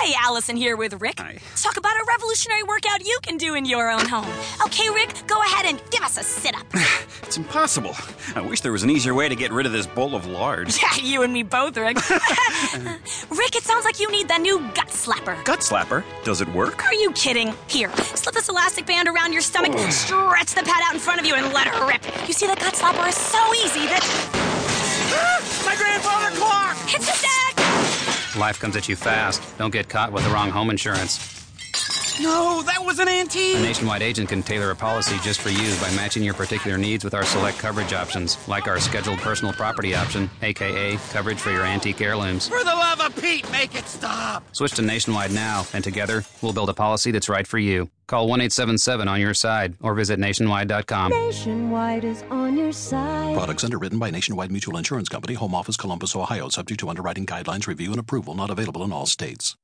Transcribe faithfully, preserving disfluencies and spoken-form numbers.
Hi, Allison here with Rick. Hi. Let's talk about a revolutionary workout you can do in your own home. Okay, Rick, go ahead and give us a sit-up. It's impossible. I wish there was an easier way to get rid of this bowl of lard. Yeah, you and me both, Rick. Rick, it sounds like you need the new gut slapper. Gut slapper? Does it work? Are you kidding? Here, slip this elastic band around your stomach, stretch the pad out in front of you, and let her rip. You see, the gut slapper is so easy that... My grandfather clock! It's a deck! Life comes at you fast. Don't get caught with the wrong home insurance. No, that was an antique! A Nationwide agent can tailor a policy just for you by matching your particular needs with our select coverage options, like our scheduled personal property option, aka coverage for your antique heirlooms. For the love of Pete, make it stop! Switch to Nationwide now, and together, we'll build a policy that's right for you. Call one eight seven seven on your side or visit nationwide dot com. Nationwide is on your side. Products underwritten by Nationwide Mutual Insurance Company, Home Office, Columbus, Ohio, subject to underwriting guidelines, review, and approval, not available in all states.